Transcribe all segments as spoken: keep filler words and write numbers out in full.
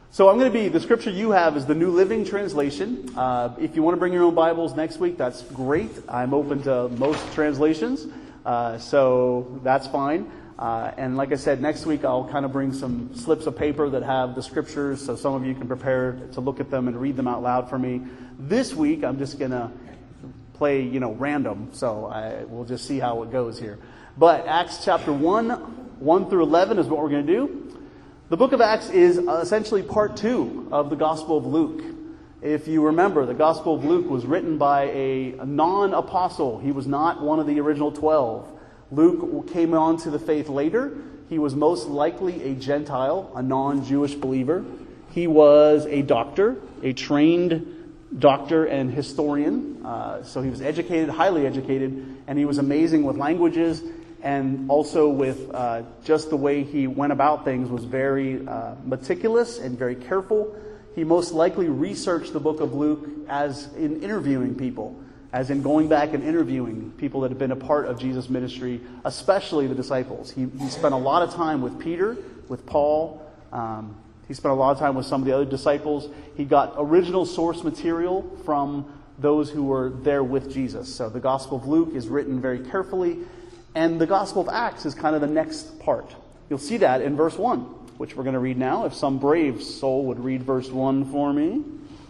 So I'm going to be, the scripture you have is the New Living Translation. Uh, if you want to bring your own Bibles next week, that's great. I'm open to most translations, uh, so that's fine. Uh, and like I said, next week I'll kind of bring some slips of paper that have the scriptures so some of you can prepare to look at them and read them out loud for me. This week I'm just going to play, you know, random, so I, we'll just see how it goes here. But Acts chapter one, one through eleven is what we're going to do. The book of Acts is essentially part two of the Gospel of Luke. If you remember, the Gospel of Luke was written by a non-apostle. He was not one of the original twelve. Luke came on to the faith later. He was most likely a Gentile, a non-Jewish believer. He was a doctor, a trained doctor and historian. Uh, so he was educated, highly educated, and he was amazing with languages. And also with uh, just the way he went about things was very uh, meticulous and very careful. He most likely researched the book of Luke as in interviewing people, as in going back and interviewing people that had been a part of Jesus' ministry, especially the disciples. He, he spent a lot of time with Peter, with Paul. Um, he spent a lot of time with some of the other disciples. He got original source material from those who were there with Jesus. So the Gospel of Luke is written very carefully. And the Gospel of Acts is kind of the next part. You'll see that in verse one, which we're going to read now. If some brave soul would read verse one for me.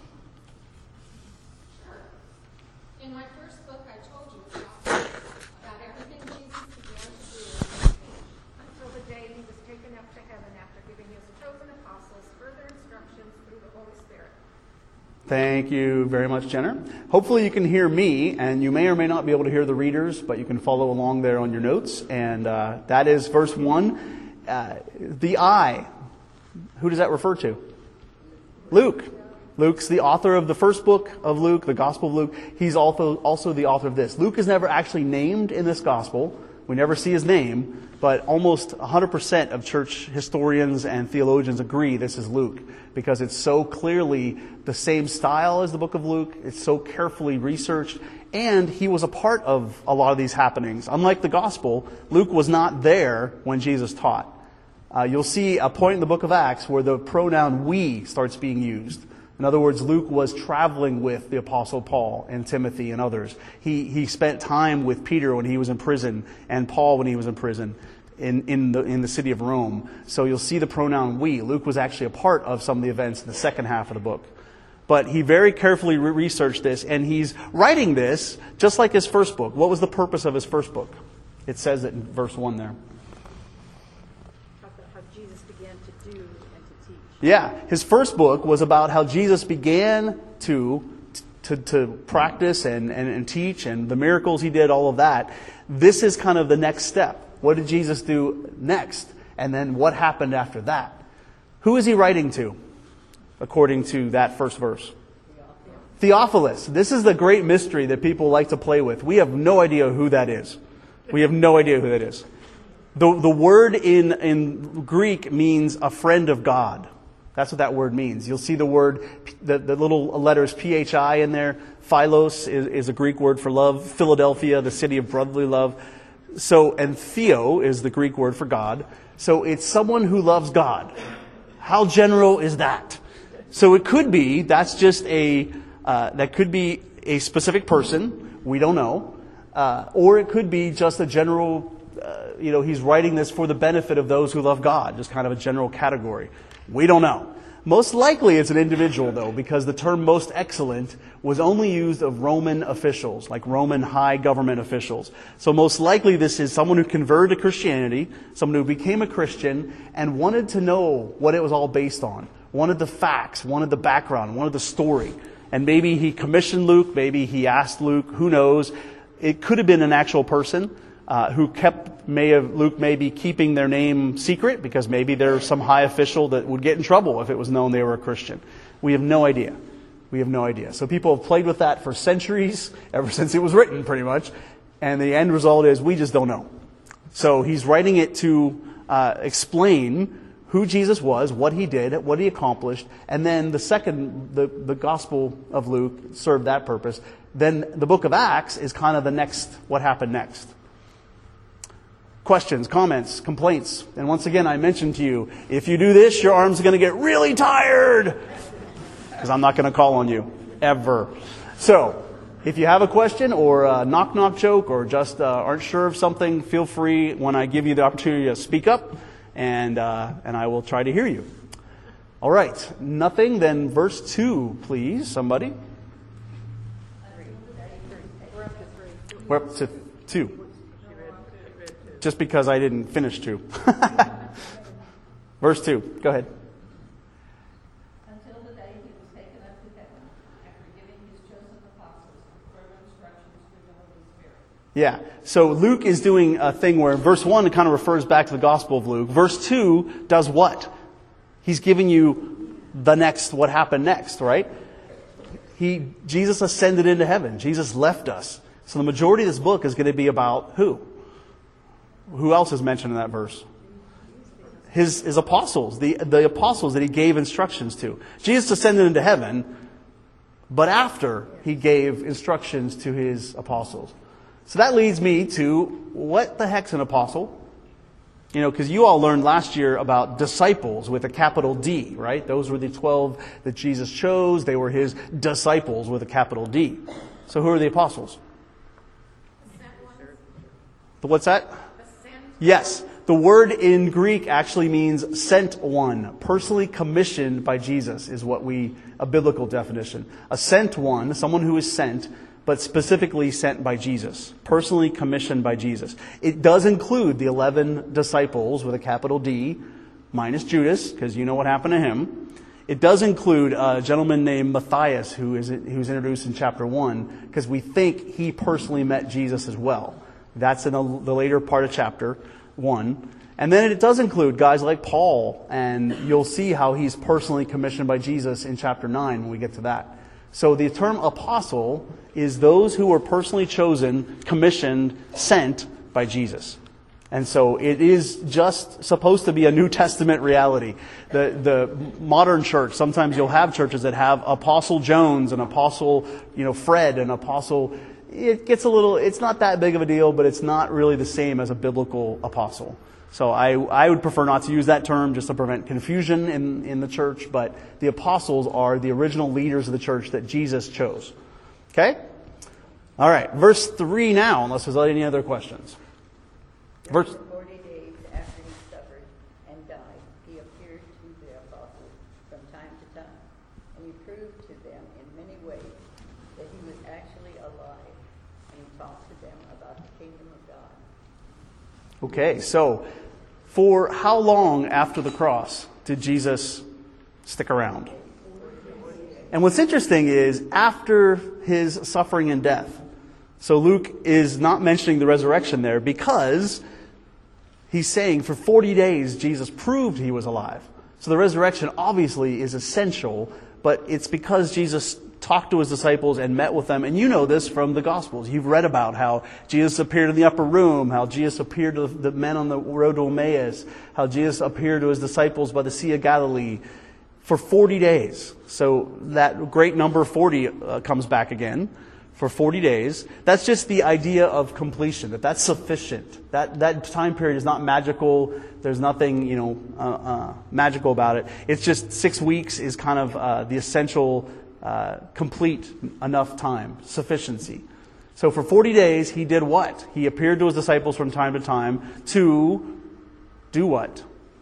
In my first book, I told you about everything Jesus began to do until the day he was taken up to heaven after giving his chosen apostles further instructions through the Holy Spirit. Thank you very much, Jenner. Hopefully you can hear me, and you may or may not be able to hear the readers, but you can follow along there on your notes. And uh, that is verse one. Uh, the I. Who does that refer to? Luke. Luke's the author of the first book of Luke, the Gospel of Luke. He's also, also the author of this. Luke is never actually named in this Gospel. We never see his name, but almost one hundred percent of church historians and theologians agree this is Luke because it's so clearly the same style as the book of Luke. It's so carefully researched, and he was a part of a lot of these happenings. Unlike the Gospel, Luke was not there when Jesus taught. Uh, you'll see a point in the book of Acts where the pronoun we starts being used. In other words, Luke was traveling with the Apostle Paul and Timothy and others. He he spent time with Peter when he was in prison and Paul when he was in prison in, in the in the city of Rome. So you'll see the pronoun we. Luke was actually a part of some of the events in the second half of the book. But he very carefully re- researched this, and he's writing this just like his first book. What was the purpose of his first book? It says it in verse one there. Yeah, his first book was about how Jesus began to to, to practice and, and, and teach, and the miracles he did, all of that. This is kind of the next step. What did Jesus do next? And then what happened after that? Who is he writing to, according to that first verse? Theophilus. This is the great mystery that people like to play with. We have no idea who that is. We have no idea who that is. The, the word in, in Greek means a friend of God. That's what that word means. You'll see the word, the, the little letters P H I in there. Philos is, is a Greek word for love. Philadelphia, the city of brotherly love. So, and Theo is the Greek word for God. So it's someone who loves God. How general is that? So it could be, that's just a, uh, that could be a specific person. We don't know. Uh, or it could be just a general, uh, you know, he's writing this for the benefit of those who love God. Just kind of a general category. We don't know. Most likely it's an individual, though, because the term most excellent was only used of Roman officials, like Roman high government officials. So most likely this is someone who converted to Christianity, someone who became a Christian and wanted to know what it was all based on, wanted the facts, wanted the background, wanted the story. And maybe he commissioned Luke, maybe he asked Luke, who knows. It could have been an actual person. Uh, who kept, may have, Luke may be keeping their name secret because maybe there's some high official that would get in trouble if it was known they were a Christian. We have no idea. We have no idea. So people have played with that for centuries, ever since it was written pretty much. And the end result is we just don't know. So he's writing it to uh, explain who Jesus was, what he did, what he accomplished. And then the second, the, the Gospel of Luke served that purpose. Then the book of Acts is kind of the next, what happened next. questions, comments, complaints. And once again, I mentioned to you, if you do this, your arm's going to get really tired. Because I'm not going to call on you. Ever. So, if you have a question or a knock-knock joke or just uh, aren't sure of something, feel free when I give you the opportunity to speak up, and uh, and I will try to hear you. All right. Nothing? Then verse two, please. Somebody. We're up to two. Just because I didn't finish two. Verse two. Go ahead. Until the day he was taken up to heaven, after giving his chosen apostles further instructions through the Holy Spirit. Yeah. So Luke is doing a thing where verse one kind of refers back to the Gospel of Luke. Verse two does what? He's giving you the next, what happened next, right? He, Jesus ascended into heaven. Jesus left us. So the majority of this book is going to be about who? Who else is mentioned in that verse? His, his apostles, the, the apostles that he gave instructions to. Jesus ascended into heaven, but after he gave instructions to his apostles. So that leads me to, what the heck's an apostle? You know, because you all learned last year about disciples with a capital D, right? Those were the twelve that Jesus chose. They were his disciples with a capital D. So who are the apostles? The what's that? Yes. The word in Greek actually means sent one. Personally commissioned by Jesus is what we, a biblical definition. A sent one, someone who is sent, but specifically sent by Jesus. Personally commissioned by Jesus. It does include the eleven disciples with a capital D, minus Judas, because you know what happened to him. It does include a gentleman named Matthias, who is who's introduced in chapter one, because we think he personally met Jesus as well. That's in the later part of chapter one. And then it does include guys like Paul, and you'll see how he's personally commissioned by Jesus in chapter nine when we get to that. So the term apostle is those who were personally chosen, commissioned, sent by Jesus. And so it is just supposed to be a New Testament reality. The the modern church, sometimes you'll have churches that have Apostle Jones and Apostle, you know, Fred and Apostle. It gets a little, it's not that big of a deal, but it's not really the same as a biblical apostle. So I I would prefer not to use that term just to prevent confusion in, in the church, but the apostles are the original leaders of the church that Jesus chose. Okay? All right, verse three now, unless there's any other questions. Verse Forty days after he suffered and died, he appeared to the apostles from time to time, and he proved to them in many ways that he was actually alive, and he talked to them about the kingdom of God. Okay, so for how long after the cross did Jesus stick around? And what's interesting is after his suffering and death. So Luke is not mentioning the resurrection there because he's saying for forty days Jesus proved he was alive. So the resurrection obviously is essential, but it's because Jesus talked to his disciples and met with them. And you know this from the Gospels. You've read about how Jesus appeared in the upper room, how Jesus appeared to the men on the road to Emmaus, how Jesus appeared to his disciples by the Sea of Galilee for forty days. So that great number forty uh, comes back again. For forty days. That's just the idea of completion, that that's sufficient. That that time period is not magical. There's nothing, you know, uh, uh, magical about it. It's just six weeks is kind of uh, the essential, uh, complete enough time, sufficiency. So for forty days, he did what? He appeared to his disciples from time to time to do what?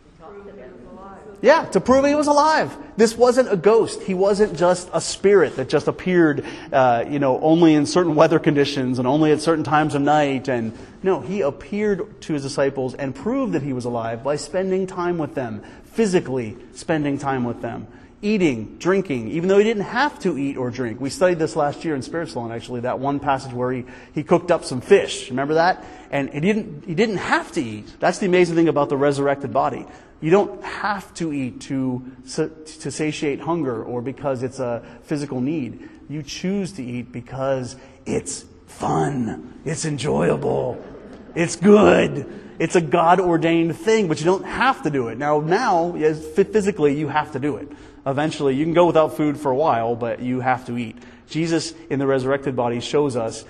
Yeah, to prove he was alive. This wasn't a ghost. He wasn't just a spirit that just appeared, uh, you know, only in certain weather conditions and only at certain times of night. And no, he appeared to his disciples and proved that he was alive by spending time with them, physically spending time with them, eating, drinking, even though he didn't have to eat or drink. We studied this last year in Spiritsalon, actually, that one passage where he, he cooked up some fish. Remember that? And he didn't, he didn't have to eat. That's the amazing thing about the resurrected body. You don't have to eat to, to satiate hunger or because it's a physical need. You choose to eat because it's fun. It's enjoyable. It's good. It's a God-ordained thing, but you don't have to do it. Now, now, physically, you have to do it. Eventually, you can go without food for a while, but you have to eat. Jesus, in the resurrected body, shows us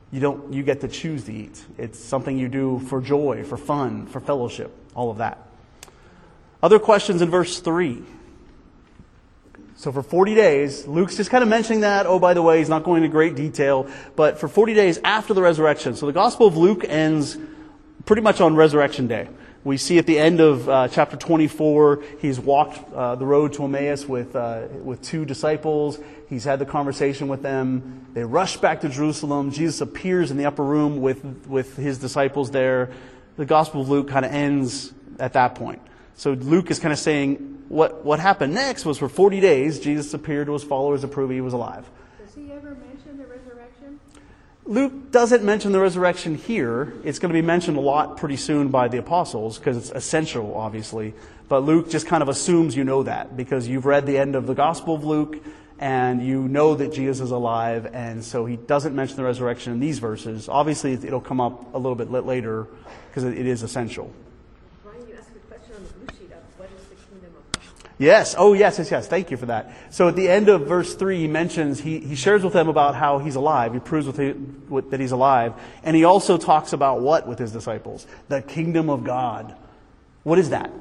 You don't, you get to choose to eat. It's something you do for joy, for fun, for fellowship, all of that. Other questions in verse three. So for forty days, Luke's just kind of mentioning that. Oh, by the way, he's not going into great detail. But for forty days after the resurrection. So the Gospel of Luke ends pretty much on Resurrection Day. We see at the end of uh, chapter twenty-four, he's walked uh, the road to Emmaus with uh, with two disciples. He's had the conversation with them. They rush back to Jerusalem. Jesus appears in the upper room with, with his disciples there. The Gospel of Luke kind of ends at that point. So Luke is kind of saying what, what happened next was for forty days, Jesus appeared to his followers to prove he was alive. Does he ever mention the resurrection? Luke doesn't mention the resurrection here. It's going to be mentioned a lot pretty soon by the apostles because it's essential, obviously. But Luke just kind of assumes you know that because you've read the end of the Gospel of Luke and you know that Jesus is alive, and so he doesn't mention the resurrection in these verses. Obviously, it'll come up a little bit later because it is essential. Brian, you asked a question on the blue sheet of what is the kingdom of God? Yes. Oh, yes, yes, yes. Thank you for that. So at the end of verse three, he mentions, he, he shares with them about how he's alive. He proves with, him, with that he's alive. And he also talks about what with his disciples? The kingdom of God. What is that?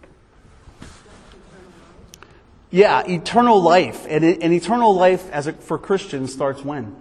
Yeah, eternal life. And, it, and eternal life as a, for Christians starts when?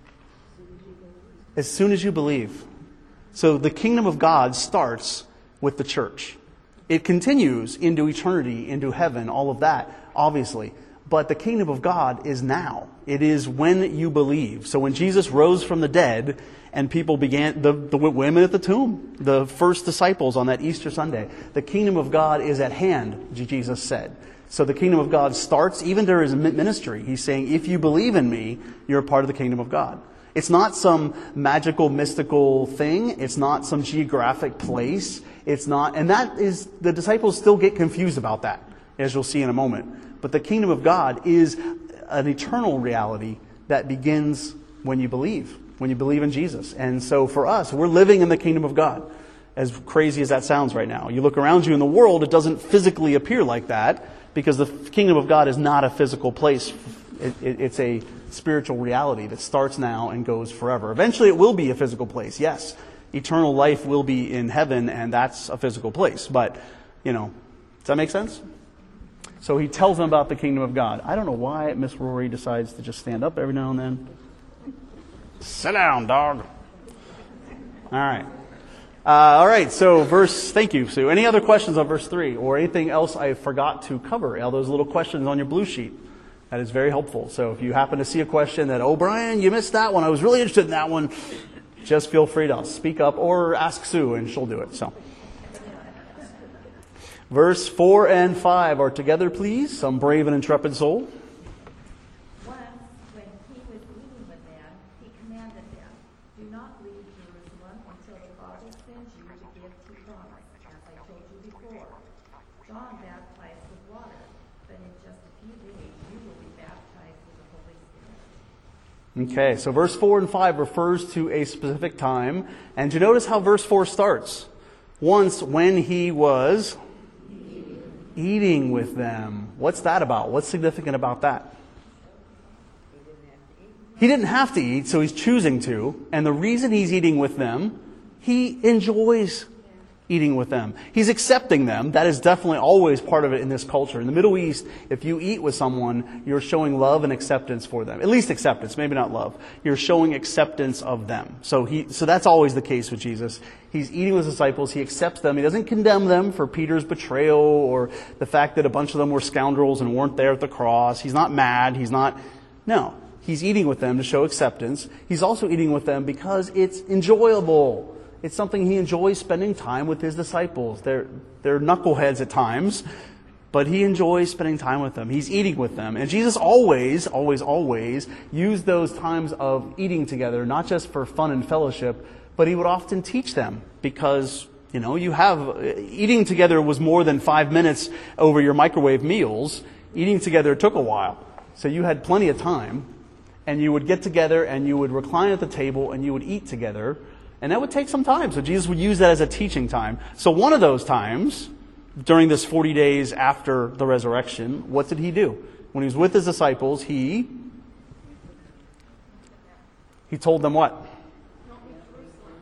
As soon as you believe. So the kingdom of God starts with the church. It continues into eternity, into heaven, all of that, obviously. But the kingdom of God is now. It is when you believe. So when Jesus rose from the dead and people began, the, the women at the tomb, the first disciples on that Easter Sunday, the kingdom of God is at hand, Jesus said. So the kingdom of God starts even during his ministry. He's saying, if you believe in me, you're a part of the kingdom of God. It's not some magical, mystical thing. It's not some geographic place. It's not, and that is, the disciples still get confused about that, as you'll see in a moment. But the kingdom of God is an eternal reality that begins when you believe, when you believe in Jesus. And so for us, we're living in the kingdom of God. As crazy as that sounds right now. You look around you in the world, it doesn't physically appear like that because the kingdom of God is not a physical place. It, it, it's a spiritual reality that starts now and goes forever. Eventually it will be a physical place, yes. Eternal life will be in heaven, and that's a physical place. But, you know, does that make sense? So he tells them about the kingdom of God. I don't know why Miss Rory decides to just stand up every now and then. Sit down, dog. All right. Uh, all right, so verse, thank you, Sue. Any other questions on verse three or anything else I forgot to cover? All those little questions on your blue sheet. That is very helpful. So if you happen to see a question that, oh, Brian, you missed that one. I was really interested in that one. Just feel free to speak up or ask Sue and she'll do it. So, verse four and five are together, please. Some brave and intrepid soul. Once, when he was eating with them, he commanded them, do not leave Jerusalem until the Father sends you to give two promises, as I told you before. John baptized with water, but in just a few days you will be baptized with the Holy Spirit. Okay, so verse four and five refers to a specific time. And you notice how verse four starts. Once when he was eating with them. What's that about? What's significant about that? He didn't have to eat, so he's choosing to. And the reason he's eating with them, he enjoys eating with them. He's accepting them. That is definitely always part of it in this culture. In the Middle East, if you eat with someone, you're showing love and acceptance for them. At least acceptance, maybe not love. You're showing acceptance of them. So he, so that's always the case with Jesus. He's eating with his disciples. He accepts them. He doesn't condemn them for Peter's betrayal or the fact that a bunch of them were scoundrels and weren't there at the cross. He's not mad. He's not, no. He's eating with them to show acceptance. He's also eating with them because it's enjoyable. It's something he enjoys spending time with his disciples. They're, they're knuckleheads at times, but he enjoys spending time with them. He's eating with them. And Jesus always, always, always used those times of eating together, not just for fun and fellowship, but he would often teach them because, you know, you have, eating together was more than five minutes over your microwave meals. Eating together took a while. So you had plenty of time, and you would get together and you would recline at the table and you would eat together. And that would take some time. So Jesus would use that as a teaching time. So one of those times, during this forty days after the resurrection, what did he do? When he was with his disciples, he, he told them what?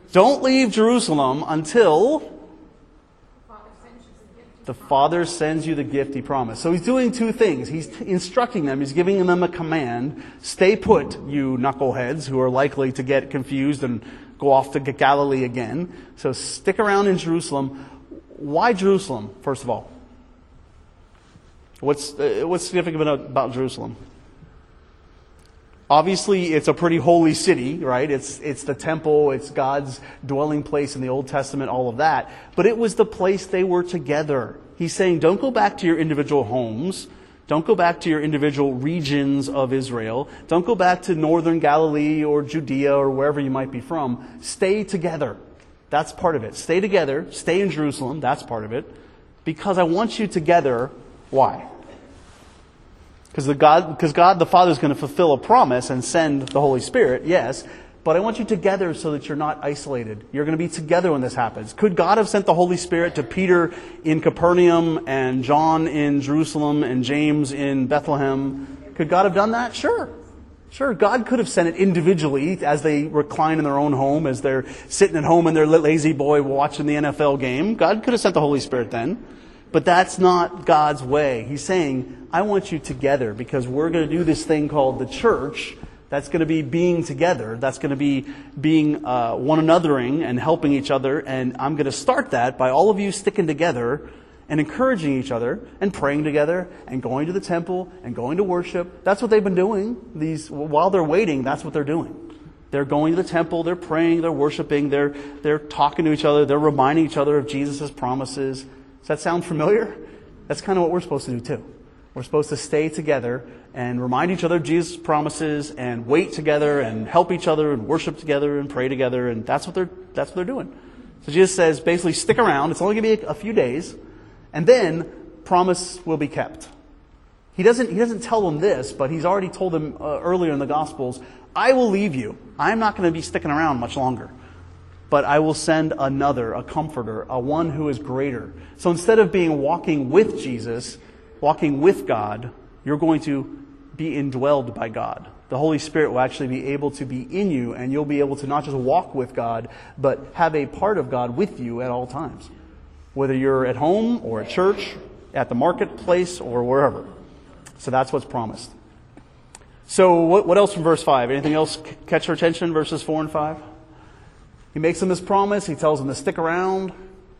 Don't leave Jerusalem until Father sends you the gift. the Father sends you the gift He promised. So He's doing two things. He's instructing them. He's giving them a command. Stay put, you knuckleheads who are likely to get confused and go off to Galilee again. So stick around in Jerusalem. Why Jerusalem, first of all? What's, uh, what's significant about Jerusalem? Obviously, it's a pretty holy city, right? It's it's the temple, it's God's dwelling place in the Old Testament, all of that. But it was the place they were together. He's saying, don't go back to your individual homes. Don't go back to your individual regions of Israel. Don't go back to northern Galilee or Judea or wherever you might be from. Stay together. That's part of it. Stay together. Stay in Jerusalem. That's part of it. Because I want you together. Why? Because the God, because God the Father is going to fulfill a promise and send the Holy Spirit, yes. But I want you together so that you're not isolated. You're going to be together when this happens. Could God have sent the Holy Spirit to Peter in Capernaum and John in Jerusalem and James in Bethlehem? Could God have done that? Sure. Sure, God could have sent it individually as they recline in their own home, as they're sitting at home in their lazy boy watching the N F L game. God could have sent the Holy Spirit then. But that's not God's way. He's saying, I want you together because we're going to do this thing called the church. That's going to be being together. That's going to be being uh, one anothering and helping each other. And I'm going to start that by all of you sticking together and encouraging each other and praying together and going to the temple and going to worship. That's what they've been doing. These while they're waiting, that's what they're doing. They're going to the temple, they're praying, they're worshiping, they're they're talking to each other, they're reminding each other of Jesus' promises. Does that sound familiar? That's kind of what we're supposed to do too. We're supposed to stay together and remind each other of Jesus' promises and wait together and help each other and worship together and pray together. And that's what they're, that's what they're doing. So Jesus says, basically stick around. It's only going to be a few days. And then promise will be kept. He doesn't, he doesn't tell them this, but he's already told them uh, earlier in the Gospels, I will leave you. I'm not going to be sticking around much longer. But I will send another, a comforter, a one who is greater. So instead of being walking with Jesus, walking with God, you're going to be indwelled by God. The Holy Spirit will actually be able to be in you, and you'll be able to not just walk with God, but have a part of God with you at all times. Whether you're at home or at church, at the marketplace, or wherever. So that's what's promised. So what, what else from verse five? Anything else catch your attention, verses four and five? He makes them this promise. He tells them to stick around.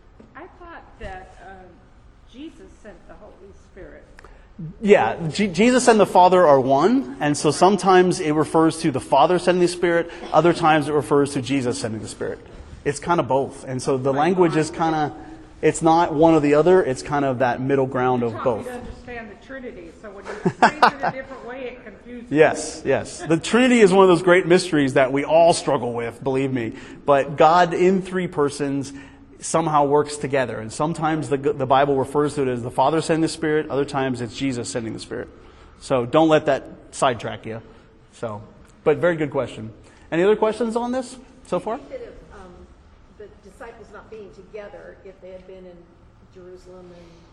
I thought that uh, Jesus sent the Holy Spirit. Yeah, G- Jesus and the Father are one. And so sometimes it refers to the Father sending the Spirit. Other times it refers to Jesus sending the Spirit. It's kind of both. And so the language is kind of, it's not one or the other. It's kind of that middle ground of Taught both. me to understand the Trinity, so when you phrase it a different way, it confuses me. Yes, yes. The Trinity is one of those great mysteries that we all struggle with, believe me. But God in three persons somehow works together. And sometimes the, the Bible refers to it as the Father sending the Spirit. Other times it's Jesus sending the Spirit. So don't let that sidetrack you. So, but very good question. Any other questions on this so far? Instead of um, the disciples not being together, if they had been in Jerusalem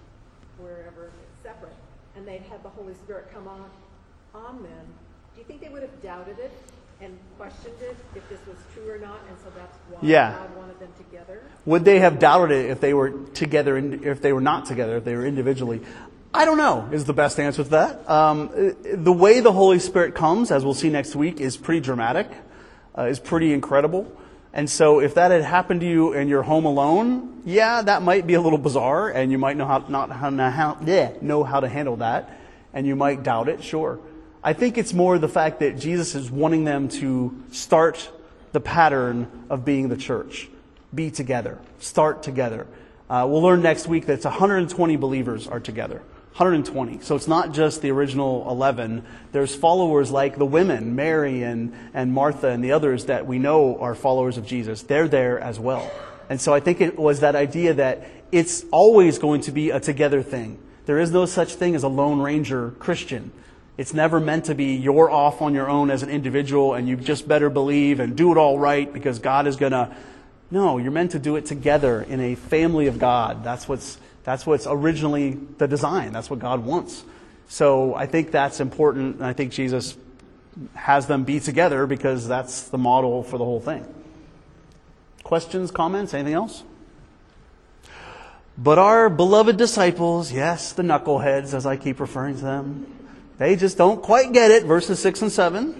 and wherever separate, and they'd had the Holy Spirit come on on them, do you think they would have doubted it and questioned it if this was true or not? And so that's why Yeah. God wanted them together. Would they have doubted it if they were together, if they were not together, if they were individually? I don't know is the best answer to that. Um, the way the Holy Spirit comes, as we'll see next week, is pretty dramatic, uh, is pretty incredible. And so if that had happened to you and you're home alone, yeah, that might be a little bizarre, and you might know how, not how, how, yeah, know how to handle that, and you might doubt it, sure. I think it's more the fact that Jesus is wanting them to start the pattern of being the church. Be together. Start together. Uh, we'll learn next week that it's one hundred twenty believers are together. one hundred twenty. So it's not just the original eleven. There's followers like the women, Mary and, and Martha and the others that we know are followers of Jesus. They're there as well. And so I think it was that idea that it's always going to be a together thing. There is no such thing as a Lone Ranger Christian. It's never meant to be you're off on your own as an individual and you just better believe and do it all right because God is going to... No, you're meant to do it together in a family of God. That's what's that's what's originally the design. That's what God wants. So I think that's important. And I think Jesus has them be together because that's the model for the whole thing. Questions, comments, anything else? But our beloved disciples, yes, the knuckleheads, as I keep referring to them, they just don't quite get it. Verses six and seven.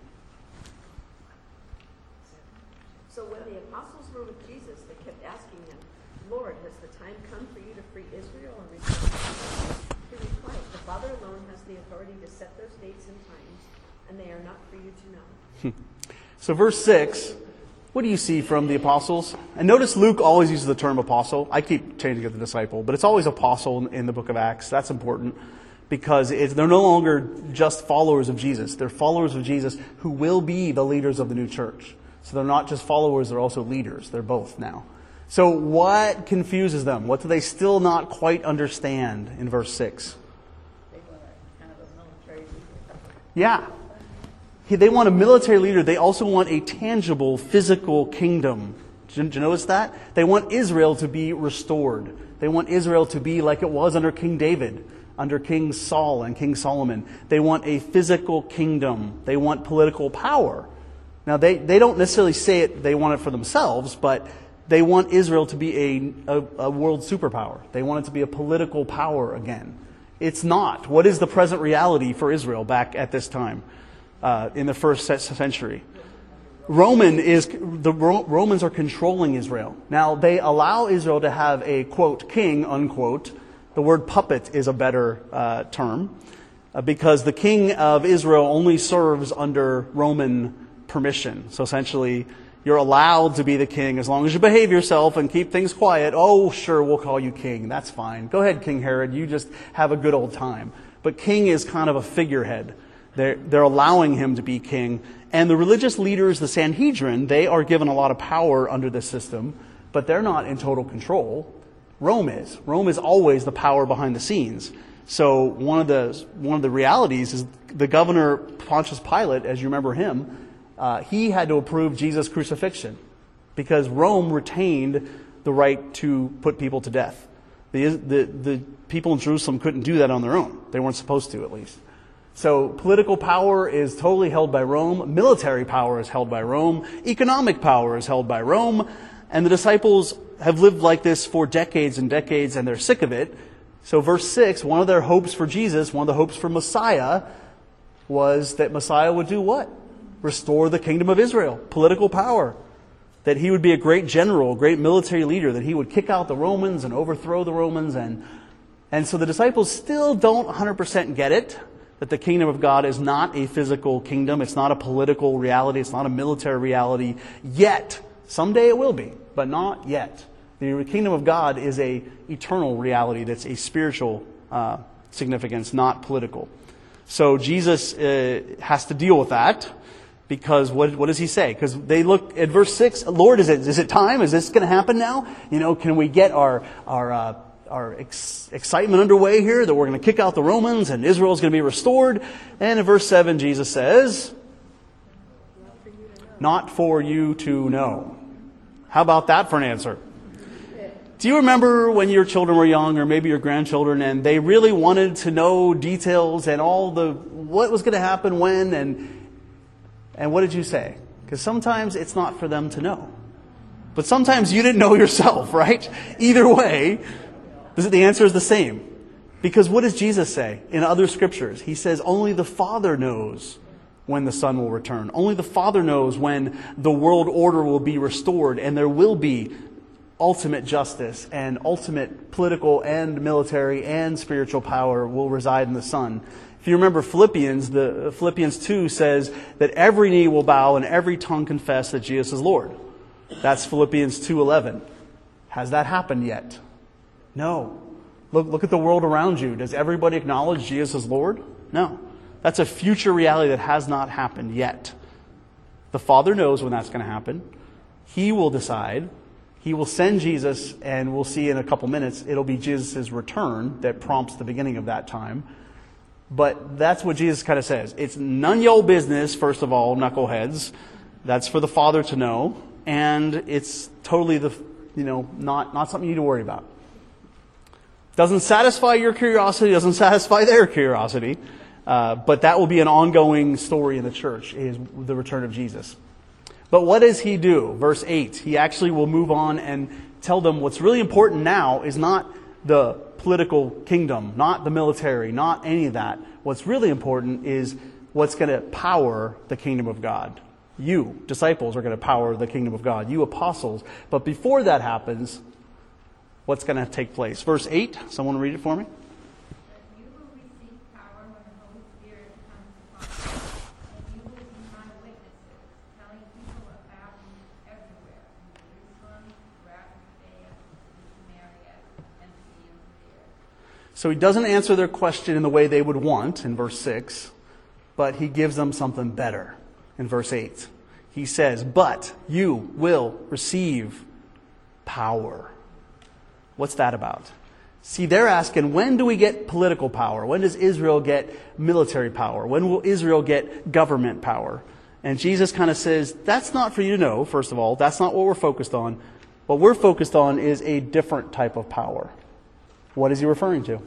So when the apostles were with Jesus, they kept asking him, Lord, has the time come for you to free Israel and restore the He replied, the Father alone has the authority to set those dates and times, and they are not for you to know. So verse six, what do you see from the apostles? And notice Luke always uses the term apostle. I keep changing it to disciple, but it's always apostle in the book of Acts. That's important because it's, they're no longer just followers of Jesus. They're followers of Jesus who will be the leaders of the new church. So they're not just followers, they're also leaders. They're both now. So what confuses them? What do they still not quite understand in verse six? They want a kind of a military leader. Yeah. They want a military leader. They also want a tangible, physical kingdom. Did you notice that? They want Israel to be restored. They want Israel to be like it was under King David, under King Saul and King Solomon. They want a physical kingdom. They want political power. Now, they, they don't necessarily say it, they want it for themselves, but they want Israel to be a, a, a world superpower. They want it to be a political power again. It's not. What is the present reality for Israel back at this time? Uh, in the first century. Roman is, the Romans are controlling Israel. Now, they allow Israel to have a, quote, king, unquote. The word puppet is a better uh, term, uh, because the king of Israel only serves under Roman permission. So essentially, you're allowed to be the king as long as you behave yourself and keep things quiet. Oh, sure, we'll call you king. That's fine. Go ahead, King Herod. You just have a good old time. But king is kind of a figurehead. They're, they're allowing him to be king. And the religious leaders, the Sanhedrin, they are given a lot of power under this system, but they're not in total control. Rome is. Rome is always the power behind the scenes. So one of the one of the realities is the governor Pontius Pilate, as you remember him, uh, he had to approve Jesus' crucifixion because Rome retained the right to put people to death. The, the, the people in Jerusalem couldn't do that on their own. They weren't supposed to, at least. So political power is totally held by Rome. Military power is held by Rome. Economic power is held by Rome. And the disciples have lived like this for decades and decades, and they're sick of it. So verse six, one of their hopes for Jesus, one of the hopes for Messiah, was that Messiah would do what? Restore the kingdom of Israel. Political power. That he would be a great general, a great military leader. That he would kick out the Romans and overthrow the Romans. And, and so the disciples still don't one hundred percent get it. That the kingdom of God is not a physical kingdom. It's not a political reality. It's not a military reality yet. Someday it will be, but not yet. The kingdom of God is a eternal reality that's a spiritual uh, significance, not political. So Jesus uh, has to deal with that because what, what does he say? Because they look at verse six, Lord, is it is it time? Is this going to happen now? You know, can we get our our uh, our ex- excitement underway here that we're going to kick out the Romans and Israel is going to be restored? And in verse seven, Jesus says, not for you to know. How about that for an answer? Do you remember when your children were young, or maybe your grandchildren, and they really wanted to know details and all the what was going to happen when, and and what did you say? Because sometimes it's not for them to know. But sometimes you didn't know yourself, right? Either way, the answer is the same. Because what does Jesus say in other scriptures? He says only the Father knows when the Son will return. Only the Father knows when the world order will be restored and there will be ultimate justice and ultimate political and military and spiritual power will reside in the Son. If you remember Philippians, the Philippians two says that every knee will bow and every tongue confess that Jesus is Lord. That's Philippians two eleven. Has that happened yet? No. Look, look at the world around you. Does everybody acknowledge Jesus as Lord? No. That's a future reality that has not happened yet. The Father knows when that's going to happen. He will decide. He will send Jesus, and we'll see in a couple minutes, it'll be Jesus' return that prompts the beginning of that time. But that's what Jesus kind of says. It's none of your business, first of all, knuckleheads. That's for the Father to know. And it's totally the, you know, not, not something you need to worry about. Doesn't satisfy your curiosity, doesn't satisfy their curiosity. Uh, but that will be an ongoing story in the church, is the return of Jesus. But what does he do? Verse eight, he actually will move on and tell them what's really important now is not the political kingdom, not the military, not any of that. What's really important is what's going to power the kingdom of God. You, disciples, are going to power the kingdom of God. You, apostles. But before that happens, what's going to take place? Verse eight, someone read it for me. You will receive power when the Holy Spirit comes upon you, and you will be my witnesses, telling people about me everywhere, in Jerusalem, throughout Judea, in Samaria, and to the ends of the earth. So he doesn't answer their question in the way they would want in verse six, but he gives them something better in verse eight. He says, but you will receive power. What's that about? See, they're asking, when do we get political power? When does Israel get military power? When will Israel get government power? And Jesus kind of says, that's not for you to know, first of all. That's not what we're focused on. What we're focused on is a different type of power. What is he referring to?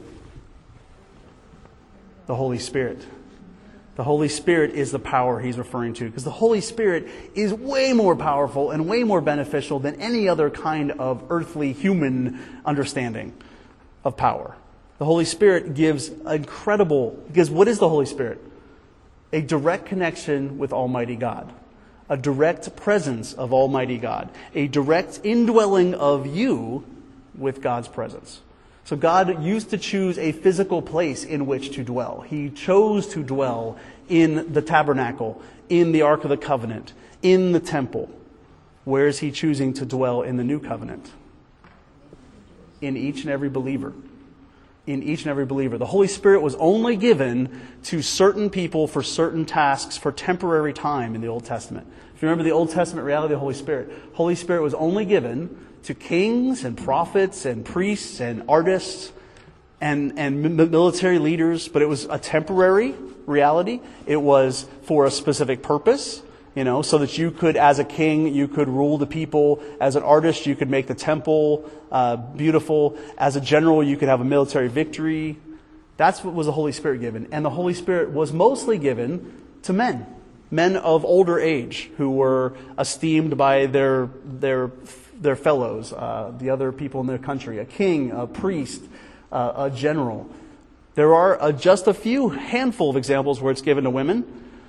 The Holy Spirit. The Holy Spirit is the power he's referring to, because the Holy Spirit is way more powerful and way more beneficial than any other kind of earthly human understanding of power. The Holy Spirit gives incredible, because what is the Holy Spirit? A direct connection with Almighty God, a direct presence of Almighty God, a direct indwelling of you with God's presence. So God used to choose a physical place in which to dwell. He chose to dwell in the tabernacle, in the Ark of the Covenant, in the temple. Where is he choosing to dwell in the new covenant? In each and every believer. In each and every believer. The Holy Spirit was only given to certain people for certain tasks for temporary time in the Old Testament. If you remember the Old Testament reality of the Holy Spirit, Holy Spirit was only given to kings and prophets and priests and artists and, and military leaders, but it was a temporary reality. It was for a specific purpose, you know, so that you could, as a king, you could rule the people. As an artist, you could make the temple uh, beautiful. As a general, you could have a military victory. That's what was the Holy Spirit given. And the Holy Spirit was mostly given to men. Men of older age who were esteemed by their their their fellows, uh, the other people in their country, a king, a priest, uh, a general. There are uh, just a few handful of examples where it's given to women.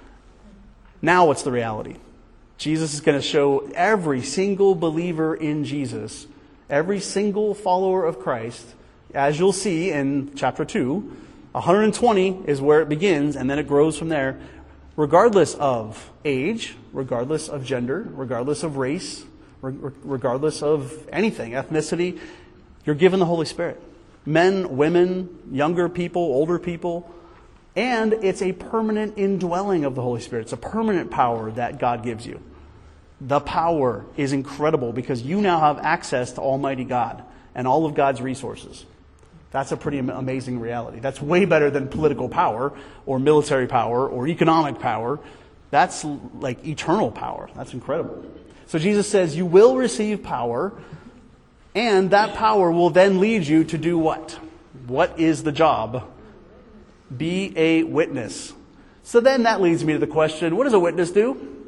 Now what's the reality? Jesus is going to show every single believer in Jesus, every single follower of Christ, as you'll see in chapter two, one hundred twenty is where it begins, and then it grows from there, regardless of age, regardless of gender, regardless of race, regardless of anything, ethnicity, you're given the Holy Spirit. Men, women, younger people, older people. And it's a permanent indwelling of the Holy Spirit. It's a permanent power that God gives you. The power is incredible because you now have access to Almighty God and all of God's resources. That's a pretty amazing reality. That's way better than political power or military power or economic power. That's like eternal power. That's incredible. So Jesus says you will receive power, and that power will then lead you to do what? What is the job? Be a witness. So then that leads me to the question, what does a witness do?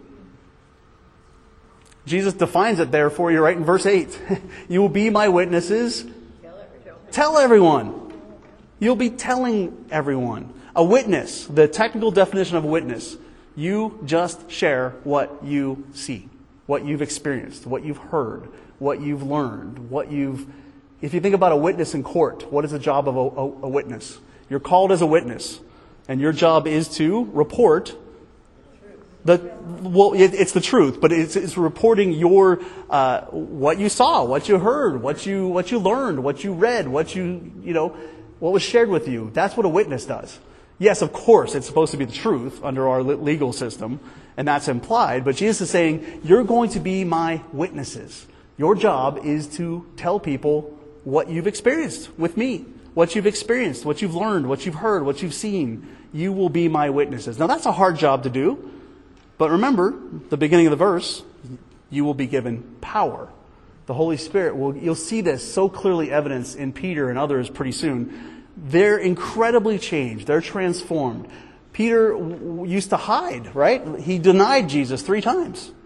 Jesus defines it there for you right in verse eight. You will be my witnesses. Tell everyone. You'll be telling everyone. A witness, the technical definition of a witness, you just share what you see, what you've experienced, what you've heard, what you've learned, what you've... If you think about a witness in court, what is the job of a, a, a witness? You're called as a witness, and your job is to report the, well, it, it's the truth, but it's, it's reporting your, uh, what you saw, what you heard, what you, what you learned, what you read, what you, you know, what was shared with you. That's what a witness does. Yes, of course, it's supposed to be the truth under our legal system, and that's implied, but Jesus is saying, you're going to be my witnesses. Your job is to tell people what you've experienced with me. What you've experienced, what you've learned, what you've heard, what you've seen. You will be my witnesses. Now that's a hard job to do. But remember, the beginning of the verse, you will be given power. The Holy Spirit will, you'll see this so clearly evidenced in Peter and others pretty soon. They're incredibly changed. They're transformed. Peter used to hide, right? He denied Jesus three times.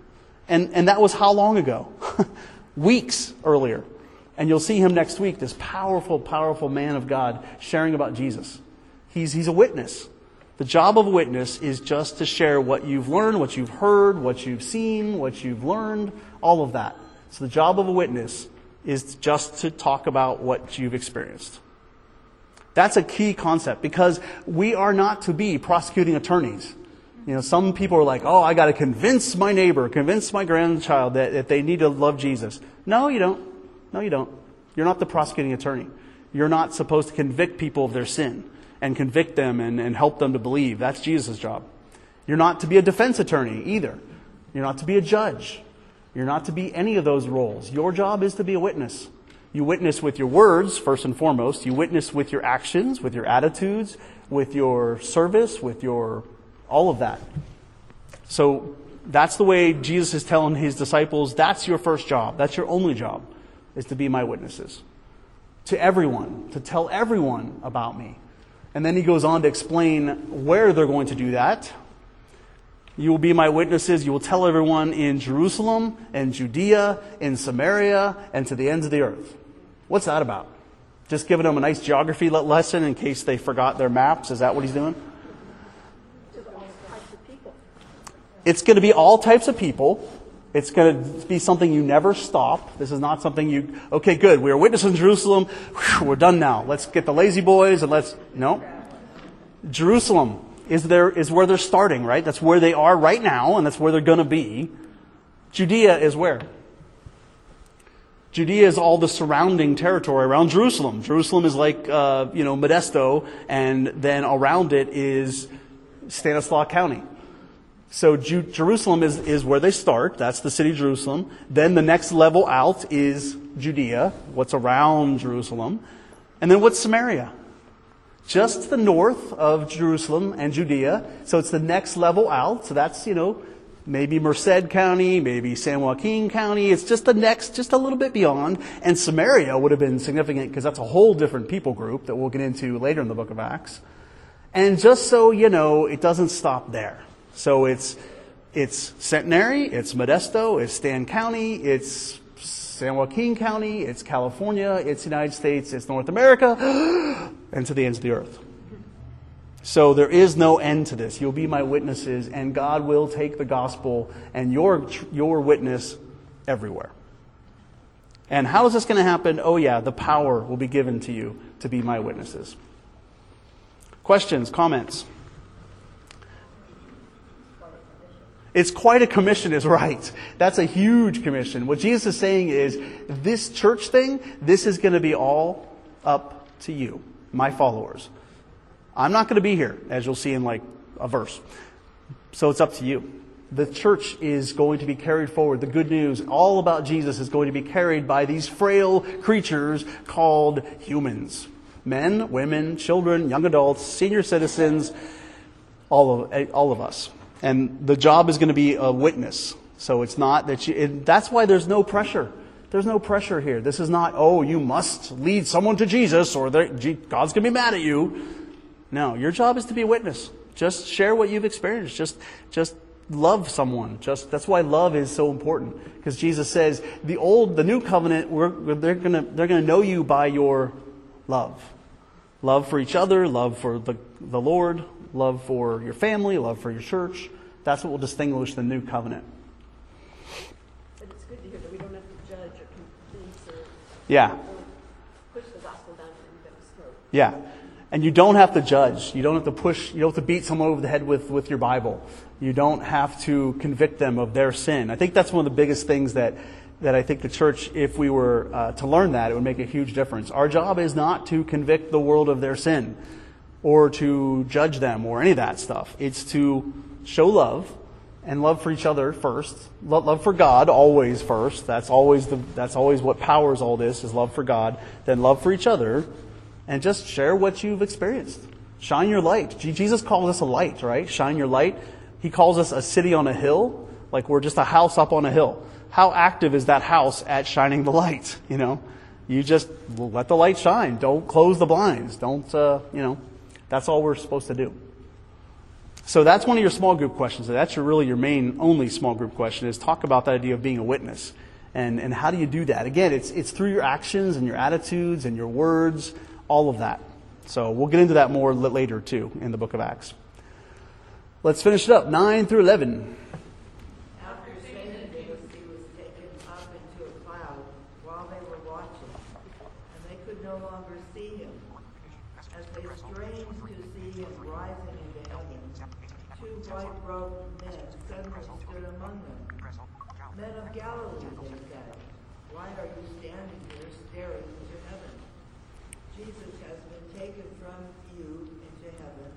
And, and that was how long ago? Weeks earlier. And you'll see him next week, this powerful, powerful man of God sharing about Jesus. He's, he's a witness. The job of a witness is just to share what you've learned, what you've heard, what you've seen, what you've learned, all of that. So the job of a witness is just to talk about what you've experienced. That's a key concept because we are not to be prosecuting attorneys. You know, some people are like, oh, I got to convince my neighbor, convince my grandchild that, that they need to love Jesus. No, you don't. No, you don't. You're not the prosecuting attorney. You're not supposed to convict people of their sin and convict them and, and help them to believe. That's Jesus' job. You're not to be a defense attorney either. You're not to be a judge. You're not to be any of those roles. Your job is to be a witness. You witness with your words, first and foremost. You witness with your actions, with your attitudes, with your service, with your all of that. So that's the way Jesus is telling his disciples, that's your first job. That's your only job, is to be my witnesses. To everyone, to tell everyone about me. And then he goes on to explain where they're going to do that. You will be my witnesses. You will tell everyone in Jerusalem, and Judea, in Samaria, and to the ends of the earth. What's that about? Just giving them a nice geography lesson in case they forgot their maps? Is that what he's doing? It's going to be all types of people. It's going to be something you never stop. This is not something you, okay, good, we are witnesses in Jerusalem. Whew, we're done now. Let's get the lazy boys and let's, no. Jerusalem is there, is where they're starting, right? That's where they are right now, and that's where they're going to be. Judea is where? Judea is all the surrounding territory around Jerusalem. Jerusalem is like, uh, you know, Modesto, and then around it is Stanislaus County. So Ju- Jerusalem is, is where they start. That's the city of Jerusalem. Then the next level out is Judea, what's around Jerusalem. And then what's Samaria? Just to the north of Jerusalem and Judea. So it's the next level out. So that's, you know, maybe Merced County, maybe San Joaquin County. It's just the next, just a little bit beyond. And Samaria would have been significant because that's a whole different people group that we'll get into later in the book of Acts. And just so you know, it doesn't stop there. So it's it's Centenary, it's Modesto, it's Stan County, it's San Joaquin County, it's California, it's the United States, it's North America, and to the ends of the earth. So there is no end to this. You'll be my witnesses, and God will take the gospel and your your witness everywhere. And how is this going to happen? Oh yeah, the power will be given to you to be my witnesses. Questions, comments? It's quite a commission, is right. That's a huge commission. What Jesus is saying is, this church thing, this is going to be all up to you, my followers. I'm not going to be here, as you'll see in like a verse. So it's up to you. The church is going to be carried forward. The good news, all about Jesus, is going to be carried by these frail creatures called humans. Men, women, children, young adults, senior citizens, all of, all of us. And the job is going to be a witness. So it's not that you, it, that's why there's no pressure. There's no pressure here. This is not, oh, you must lead someone to Jesus or God's going to be mad at you. No, your job is to be a witness. Just share what you've experienced. Just, just love someone. Just, that's why love is so important. Because Jesus says the old, the new covenant, we're, they're going to, they're going to know you by your love. Love for each other, love for the, the Lord, love for your family, love for your church. That's what will distinguish the new covenant. But it's good to hear that we don't have to judge or convince or Yeah. push the gospel down anybody's throat. Yeah. And you don't have to judge. You don't have to push, you don't have to beat someone over the head with, with your Bible. You don't have to convict them of their sin. I think that's one of the biggest things that, that I think the church, if we were uh, to learn that, it would make a huge difference. Our job is not to convict the world of their sin or to judge them or any of that stuff. It's to show love and love for each other first. Love, love for God always first. That's always the, that's always what powers all this, is love for God. Then love for each other. And just share what you've experienced. Shine your light. Jesus calls us a light, right? Shine your light. He calls us a city on a hill, like we're just a house up on a hill. How active is that house at shining the light? You know, you just let the light shine. Don't close the blinds. Don't, uh, you know, that's all we're supposed to do. So that's one of your small group questions. That's your, really your main, only small group question, is talk about that idea of being a witness. And, and how do you do that? Again, it's, it's through your actions and your attitudes and your words, all of that. So we'll get into that more later, too, in the book of Acts. Let's finish it up, nine through eleven. After saying this, he was taken up into a cloud while they were watching, and they could no longer see him. As they strained to see him rising into heaven, two white-robed men suddenly stood among them. Men of Galilee, they said, why are you standing here staring into heaven? Jesus has been taken from you into heaven.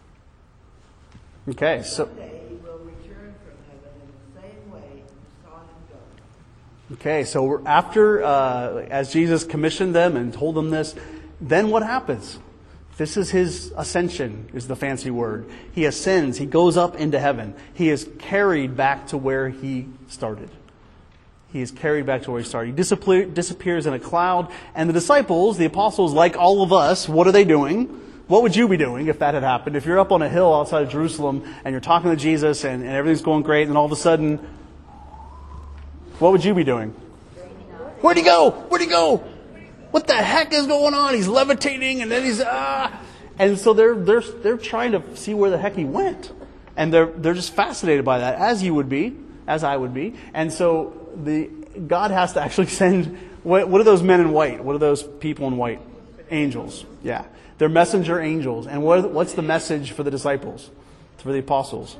Okay, so Someday he will return from heaven in the same way you saw him go. okay, so we're after uh, as Jesus commissioned them and told them this, then what happens? This is his ascension, is the fancy word. He ascends. He goes up into heaven. He is carried back to where he started. He is carried back to where he started. He disappear, disappears in a cloud. And the disciples, the apostles, like all of us, what are they doing? What would you be doing if that had happened? If you're up on a hill outside of Jerusalem and you're talking to Jesus and, and everything's going great, and all of a sudden, what would you be doing? Where'd he go? Where'd he go? What the heck is going on? He's levitating, and then he's ah, and so they're they're they're trying to see where the heck he went, and they're they're just fascinated by that, as you would be, as I would be, and so the God has to actually send. What, what are those men in white? What are those people in white? Angels. Yeah, they're messenger angels. And what what's the message for the disciples, for the apostles?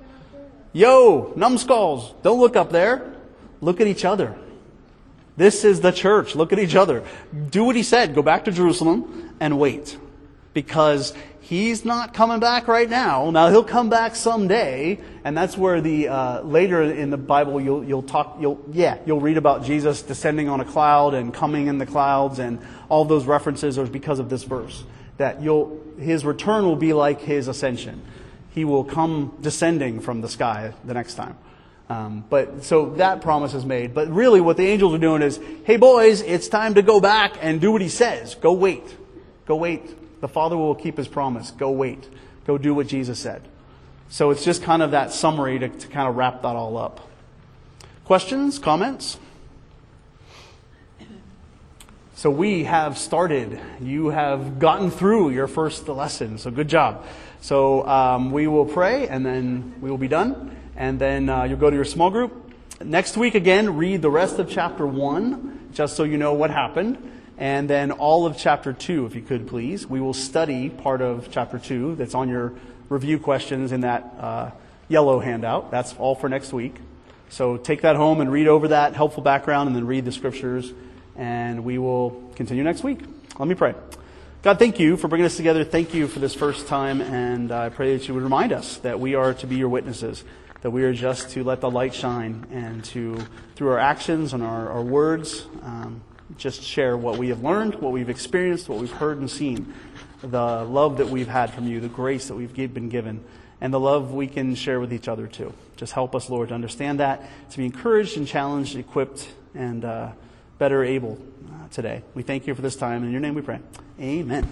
Yo, numbskulls! Don't look up there. Look at each other. This is the church. Look at each other. Do what he said. Go back to Jerusalem and wait. Because he's not coming back right now. Now he'll come back someday. And that's where the, uh, later in the Bible you'll, you'll talk, you'll, yeah, you'll read about Jesus descending on a cloud and coming in the clouds, and all those references are because of this verse. That you'll, his return will be like his ascension. He will come descending from the sky the next time. Um, but so that promise is made. But really what the angels are doing is, hey boys, it's time to go back and do what he says. Go wait. Go wait. The Father will keep his promise. Go wait. Go do what Jesus said. So it's just kind of that summary to, to kind of wrap that all up. Questions? Comments? So we have started. You have gotten through your first lesson. So good job. So um, we will pray and then we will be done. And then uh, you'll go to your small group. Next week, again, read the rest of chapter one, just so you know what happened. And then all of chapter two, if you could, please. We will study part of chapter two that's on your review questions in that uh, yellow handout. That's all for next week. So take that home and read over that helpful background and then read the scriptures. And we will continue next week. Let me pray. God, thank you for bringing us together. Thank you for this first time. And I pray that you would remind us that we are to be your witnesses. That we are just to let the light shine and to, through our actions and our, our words, um, just share what we have learned, what we've experienced, what we've heard and seen, the love that we've had from you, the grace that we've been given, and the love we can share with each other too. Just help us, Lord, to understand that, to be encouraged and challenged, equipped, and uh, better able uh, today. We thank you for this time. In your name we pray. Amen.